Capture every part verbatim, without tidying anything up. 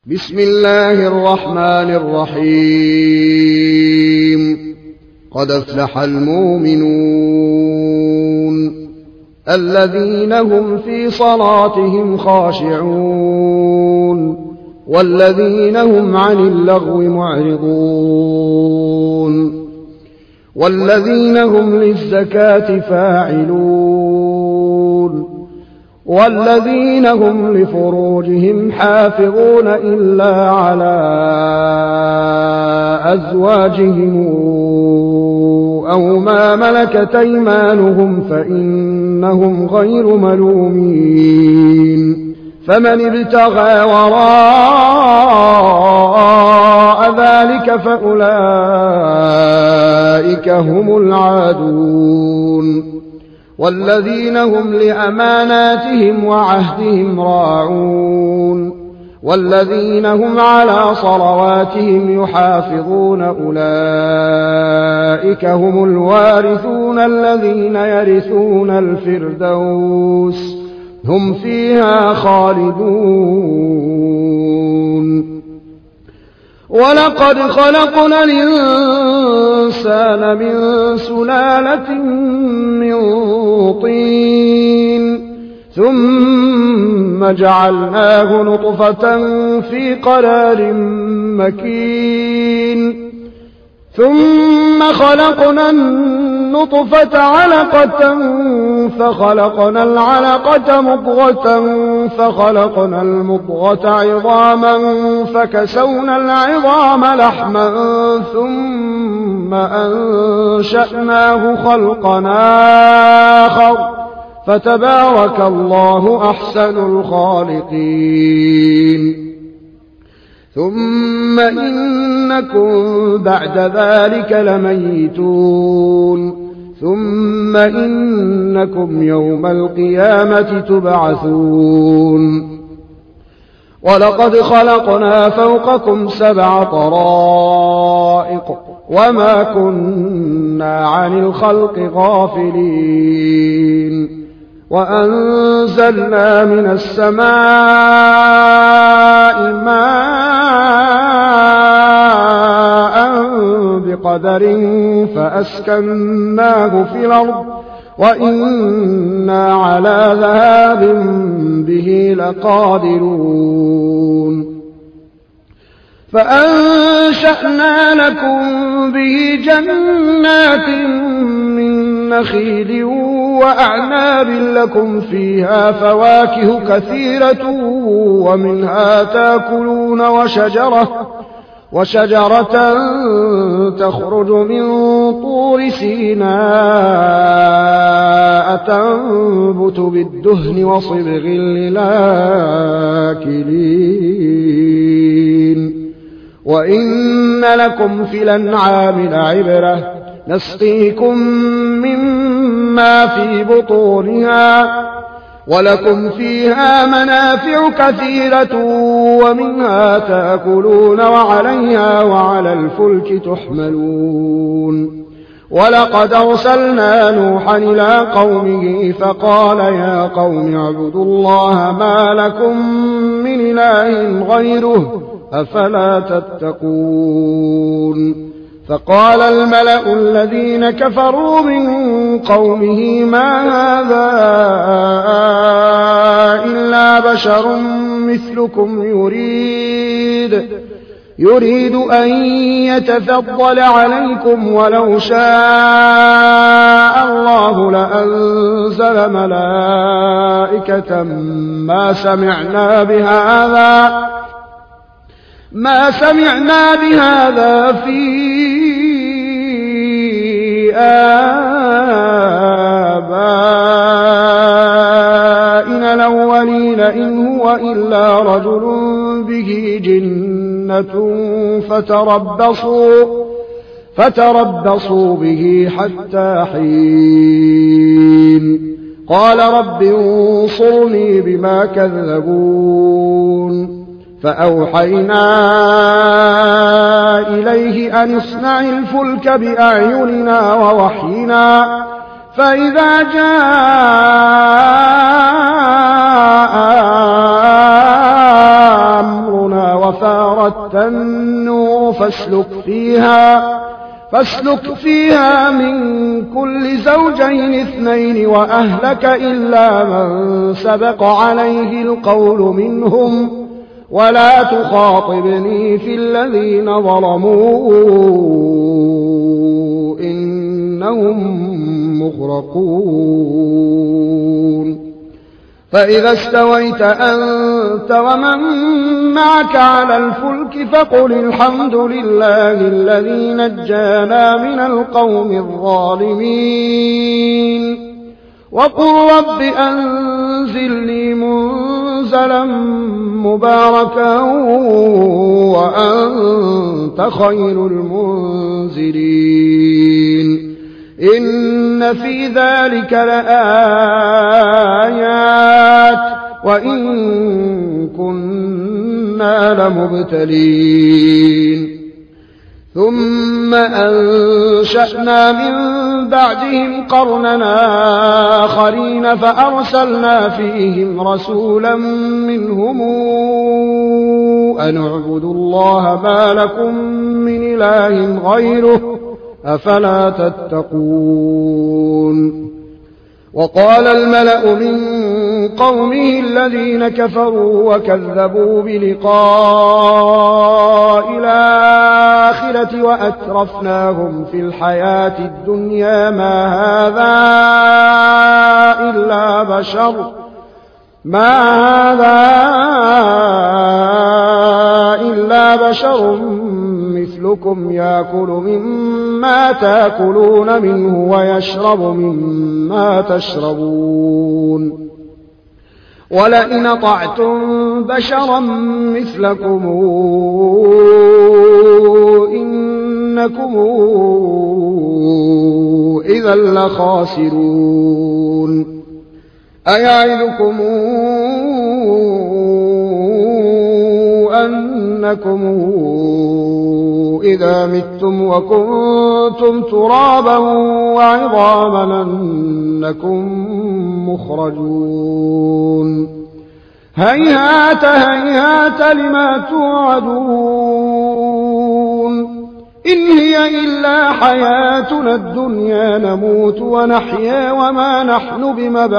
بسم الله الرحمن الرحيم قد أفلح المؤمنون الذين هم في صلاتهم خاشعون والذين هم عن اللغو معرضون والذين هم للزكاة فاعلون والذين هم لفروجهم حافظون إلا على أزواجهم أو ما ملكت أيمانهم فإنهم غير ملومين فمن ابتغى وراء ذلك فأولئك هم العادون والذين هم لأماناتهم وعهدهم راعون والذين هم على صلواتهم يحافظون أولئك هم الوارثون الذين يرثون الفردوس هم فيها خالدون ولقد خلقنا الإنسان من سلالة من طين ثم جعلناه نطفة في قرار مكين ثم خلقنا النطفة علقة فخلقنا العلقة مضغة فخلقنا المضغة عظاما فكسونا العظام لحما ثم أنشأناه خلقا آخر فتبارك الله أحسن الخالقين ثم إنكم بعد ذلك لميتون ثم إنكم يوم القيامة تبعثون ولقد خلقنا فوقكم سبع طرائق وما كنا عن الخلق غافلين وأنزلنا من السماء ماء بقدر فأسكناه في الأرض وإنا على ذهاب به لقادرون فأنشأنا لكم به جنات من نخيل وأعناب لكم فيها فواكه كثيرة ومنها تأكلون وشجرة وشجرة تخرج من طور سيناء تنبت بالدهن وصبغ للآكلين وإن لكم في الأنعام لعبرة نسقيكم مما في بطونها ولكم فيها منافع كثيرة ومنها تأكلون وعليها وعلى الفلك تحملون ولقد أرسلنا نوحا إلى قومه فقال يا قوم اعبدوا الله ما لكم من إله غيره أفلا تتقون فقال الملأ الذين كفروا من قومه ما هذا إلا بشر مثلكم يريد يريد أن يتفضل عليكم ولو شاء الله لأنزل ملائكة ما سمعنا بهذا ما سمعنا بهذا في آبائنا الأولين إن هو إلا رجل به جنة فتربصوا فتربصوا به حتى حين قال رب انصرني بما كذبون فأوحينا إليه أن اصنع الفلك بأعيننا ووحينا فإذا جاء أمرنا وفارت النور فاسلك فيها فاسلك فيها من كل زوجين اثنين وأهلك إلا من سبق عليه القول منهم ولا تخاطبني في الذين ظلموا إنهم مغرقون فإذا استويت أنت ومن معك على الفلك فقل الحمد لله الذي نجانا من القوم الظالمين وقل رب أنزلني منزلا مباركا وأنت خير المنزلين إن في ذلك لآيات وإن كنا لمبتلين ثم أنشأنا من بعدهم قرننا آخرين فأرسلنا فيهم رسولا منهم أن اعبدوا الله ما لكم من إله غيره أفلا تتقون وقال الملأ من قومه الذين كفروا وكذبوا بلقاء الآخرة وأترفناهم في الحياة الدنيا ما هذا إلا بشر ما هذا إلا بشر مثلكم يأكل مما تأكلون منه ويشرب مما تشربون ولئن أطعتم بشرا مثلكم إنكم إذا لخاسرون أيعظكم أنكم إذا متم وكنتم ترابا وعظاما أنكم مخرجون هيهات هيهات لما توعدون إن هي إلا حياتنا الدنيا نموت ونحيا وما نحن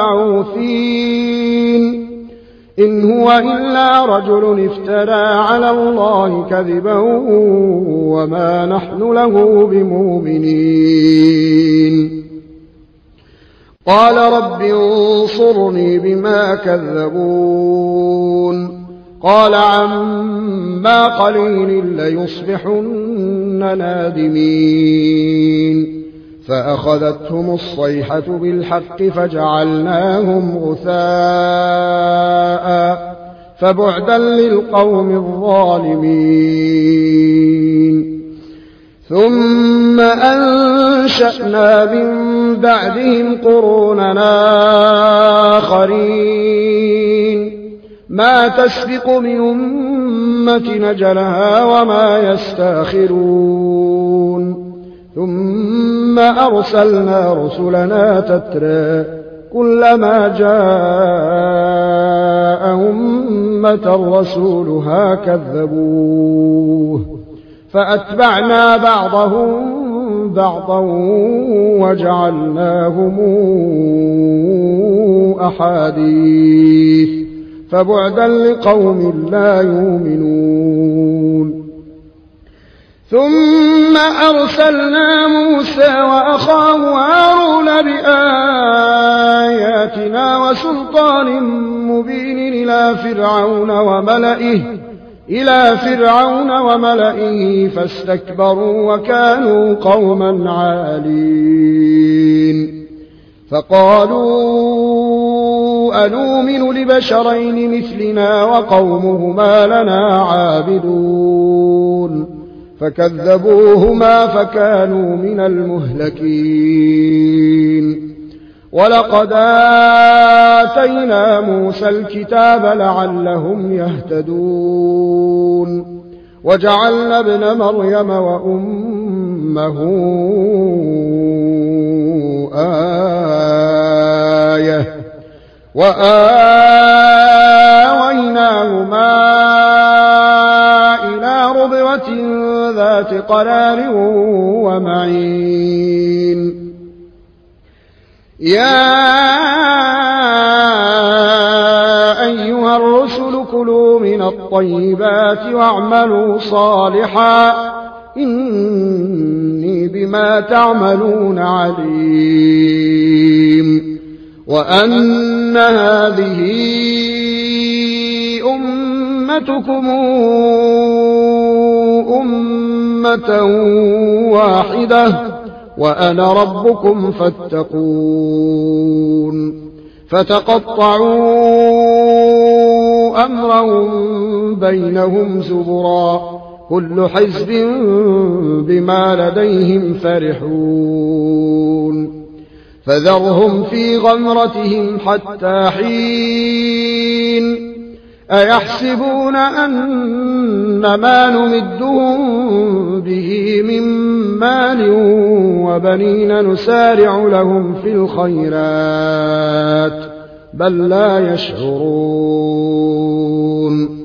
بمبعوثين إن هو إلا رجل افترى على الله كذبا وما نحن له بمؤمنين قال رب انصرني بما كذبون قال عما قليل ليصبحن نادمين فأخذتهم الصيحة بالحق فجعلناهم غثاء فبعدا للقوم الظالمين ثم أنشأنا من بعدهم قروننا آخرين ما تسبق من أمة نجلها وما يستاخرون ثم أرسلنا رسلنا تترى كلما جاء أمة رسولها كذبوه فأتبعنا بعضهم بعضا وجعلناهم أحاديث فبعدا لقوم لا يؤمنون ثم أرسلنا موسى وأخاه هارون بآياتنا وسلطان مبين إلى فرعون وملئه إلى فرعون وملئه فاستكبروا وكانوا قوما عالين فقالوا أنؤمن لبشرين مثلنا وقومهما لنا عابدون فكذبوهما فكانوا من المهلكين ولقد آتينا موسى الكتاب لعلهم يهتدون وجعلنا ابن مريم وأمه آية وآويناهما شجرة ذات قرار ومعين يا أيها الرسل كلوا من الطيبات واعملوا صالحا إني بما تعملون عليم وأن هذه أمتكم أمة واحدة وأنا ربكم فاتقون فتقطعوا أمرهم بينهم زبرا كل حزب بما لديهم فرحون فذرهم في غمرتهم حتى حين أيحسبون أن ما نمدهم به من مال وبنين نسارع لهم في الخيرات بل لا يشعرون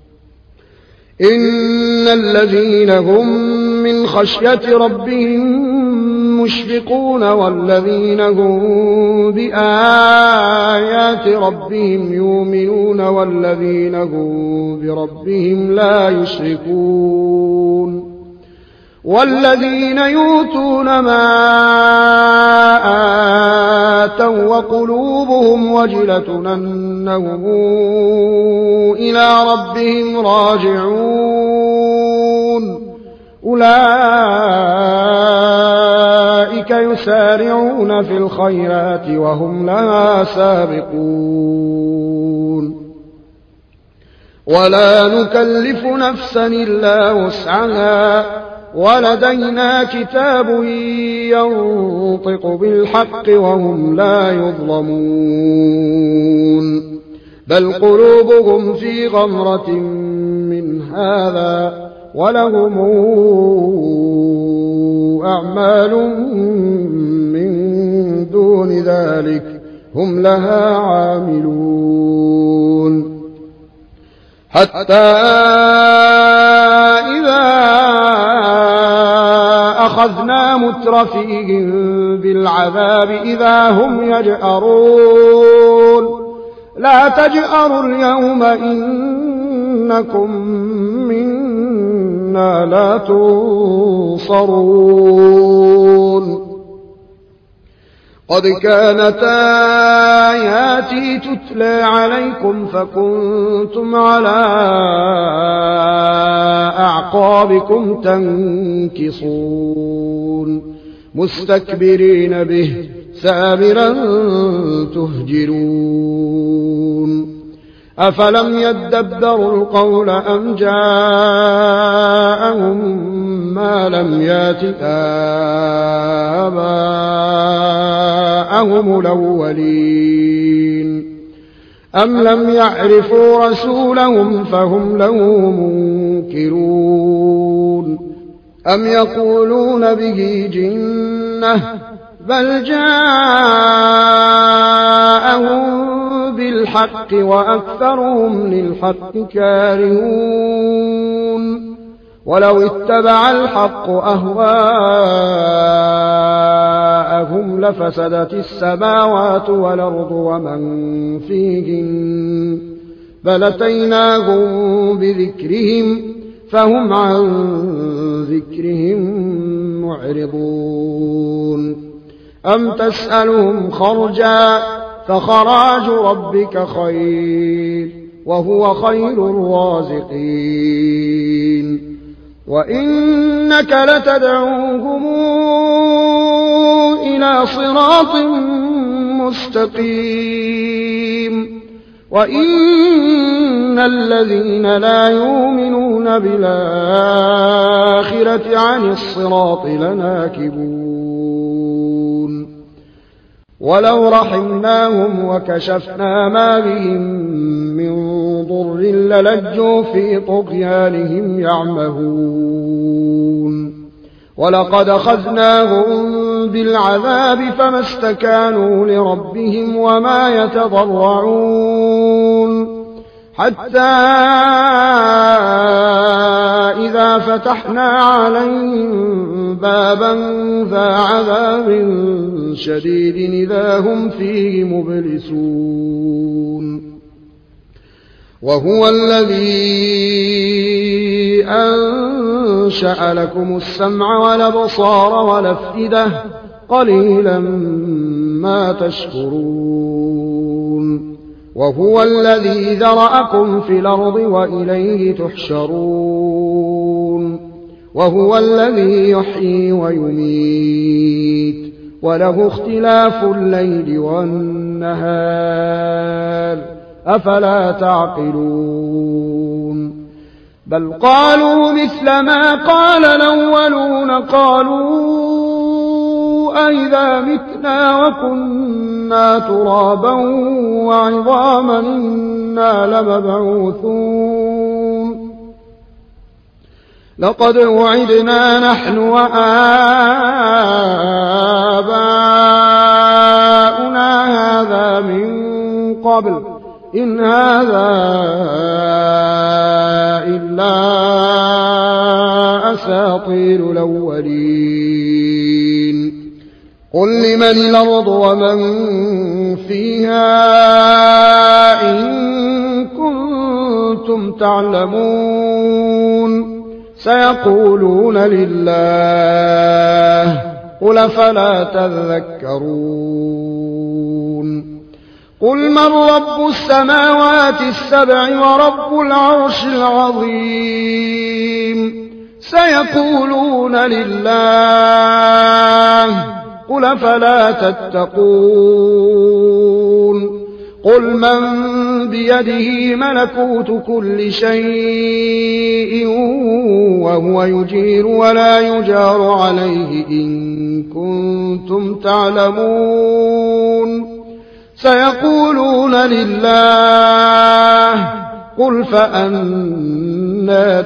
إن الذين هم من خشية ربهم مشفقون والذين هم بآيات ربهم يؤمنون والذين هم بربهم لا يشركون والذين يؤتون ما آتوا وقلوبهم وجلة أنهم إلى ربهم راجعون أولئك يسارعون في الخيرات وهم لها سابقون ولا نكلف نفسا إلا وسعها ولدينا كتاب ينطق بالحق وهم لا يظلمون بل قلوبهم في غمرة من هذا ولهم أعمال من دون ذلك هم لها عاملون حتى إذا أخذنا مترفيهم بالعذاب إذا هم يجأرون لا تجأروا اليوم إنكم منا لا تنصرون قد كانت آياتي تتلى عليكم فكنتم على أعقابكم تنكصون مستكبرين به سامرا تهجرون أفلم يدبروا القول أم جاءهم ما لم يات آباءهم الأولين أم لم يعرفوا رسولهم فهم له منكرون أم يقولون به جنة بل جاءهم بالحق وأكثرهم للحق كارهون ولو اتبع الحق أهواءهم لفسدت السماوات والأرض ومن فيهن بل أتيناهم بذكرهم فهم عن ذكرهم معرضون أم تسألهم خرجا فخراج ربك خير وهو خير الرازقين وإنك لتدعوهم إلى صراط مستقيم وإن الذين لا يؤمنون بالآخرة عن الصراط لناكبون ولو رحمناهم وكشفنا ما بهم من ضر للجوا في طغيانهم يعمهون ولقد أخذناهم بالعذاب فما استكانوا لربهم وما يتضرعون حتى إذا فتحنا عليهم بابا ذا عذاب شديد إذا هم فيه مبلسون وهو الذي أنشأ لكم السمع والأبصار والأفئدة قليلا ما تشكرون وهو الذي ذرأكم في الأرض وإليه تحشرون وهو الذي يحيي ويميت وله اختلاف الليل والنهار أفلا تعقلون بل قالوا مثل ما قال الأولون قالوا أئذا متنا وكنا ترابا وعظاما إنا لمبعوثون لقد وعدنا نحن وآباؤنا هذا من قبل إن هذا إلا أساطير الأولين قل لمن الأرض ومن فيها إن كنتم تعلمون سيقولون لله قل فلا تذكرون قل من رب السماوات السبع ورب العرش العظيم سيقولون لله قل فلا تتقون قل من بيده ملكوت كل شيء وهو يجير ولا يجار عليه إن كنتم تعلمون سيقولون لله قل فأنى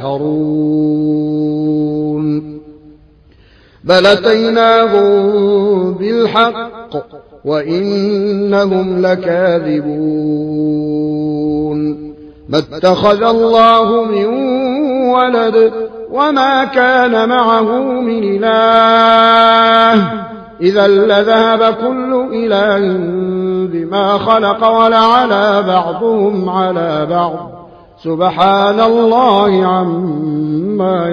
تسحرون بل أتيناهم بالحق وإنهم لكاذبون ما اتخذ الله من ولد وما كان معه من إله إذا لذهب كل إله بما خلق ولعلى بعضهم على بعض سبحان الله عما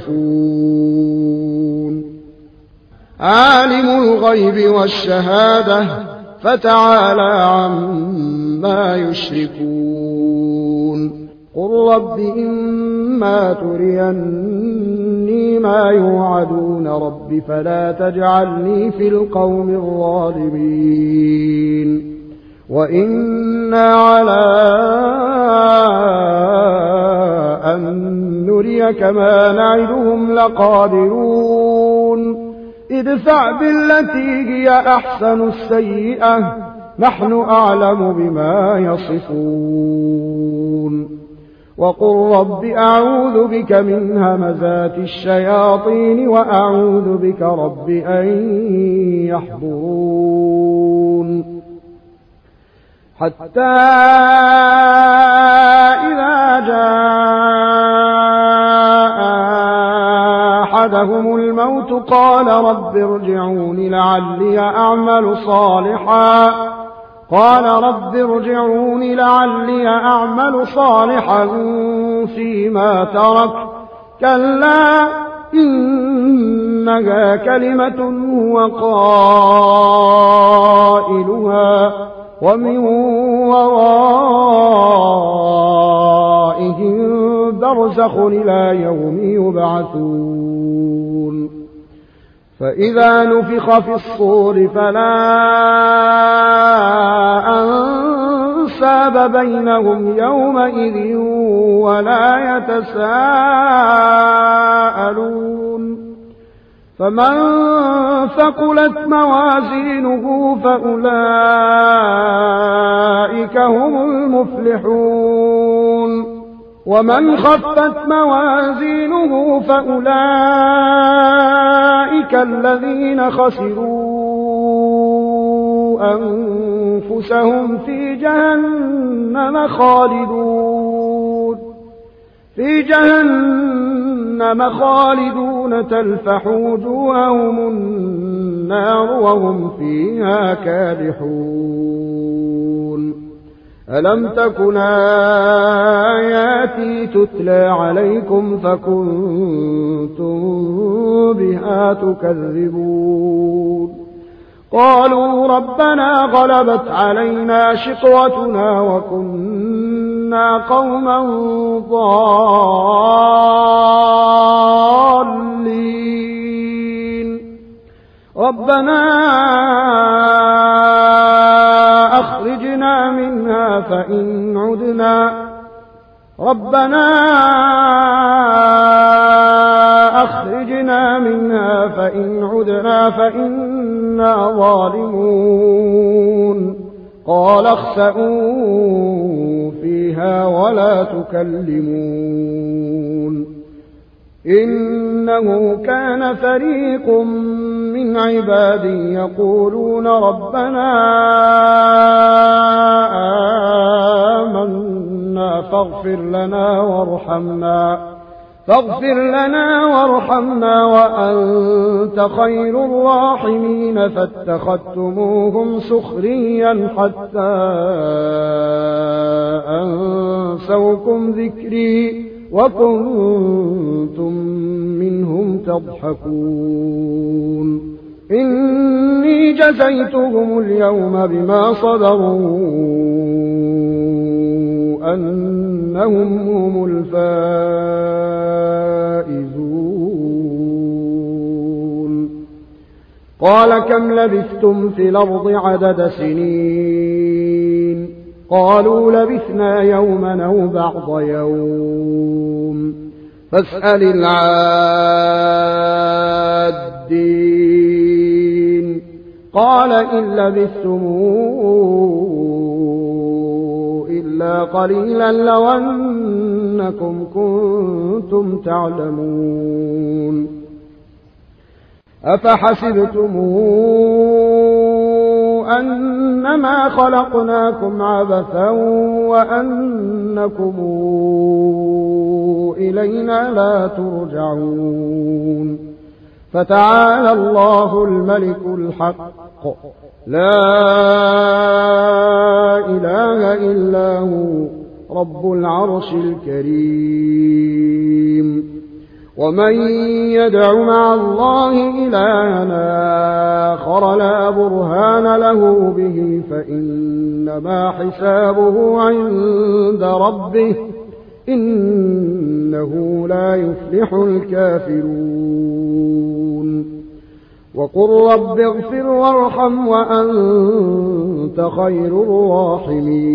يصفون عالم الغيب والشهادة فتعالى عما يشركون قل رب إما تريني ما يوعدون رب فلا تجعلني في القوم الظالمين وإنا على أن نريك ما نعدهم لقادرون ادفع بالتي هي أحسن السيئة نحن أعلم بما يصفون وقل رب أعوذ بك من همزات الشياطين وأعوذ بك رب أن يحضرون حتى إذا جاء أحدهم الموت قال رب ارجعون لعلي أعمل صالحا قال رب ارجعون لعلي أعمل صالحا فيما ترك كلا إنها كلمة هو قائلها ومن ورائهم برزخ إلى يوم يبعثون فإذا نفخ في الصور فلا أنساب بينهم يومئذ ولا يتساءلون فمن ثقلت موازينه فأولئك هم المفلحون ومن خفت موازينه فأولئك الذين خسروا أنفسهم في جهنم خالدون في جهنم جهنم خالدون تلفح وجوههم النار وهم فيها كادحون ألم تكن آياتي تتلى عليكم فكنتم بها تكذبون قالوا ربنا غلبت علينا شقوتنا وكنا قوما ضالين ربنا أخرجنا منها فإن عدنا ربنا أخرجنا منها فإن عدنا فإنا ظالمون قال اخسئوا فيها ولا تكلمون إنه كان فريق من عبادي يقولون ربنا آمنا فاغفر لنا وارحمنا فاغفر لنا وارحمنا وأنت خير الراحمين فاتخذتموهم سخريا حتى أنسوكم ذكري وكنتم منهم تضحكون إني جزيتهم اليوم بما صبروا أنهم هم الفائزون قال كم لبثتم في الأرض عدد سنين قالوا لبثنا يوما أو بعض يوم فاسأل العادين قال إن لبثتم إلا قليلا لو أنكم كنتم تعلمون أفحسبتم أنما خلقناكم عبثا وأنكم إلينا لا ترجعون فتعالى الله الملك الحق لا إله إلا هو رب العرش الكريم ومن يدع مع الله إلها آخر لا برهان له به فإنما حسابه عند ربه إنه لا يفلح الكافرون وقل رب اغفر وارحم وأنت خير الراحمين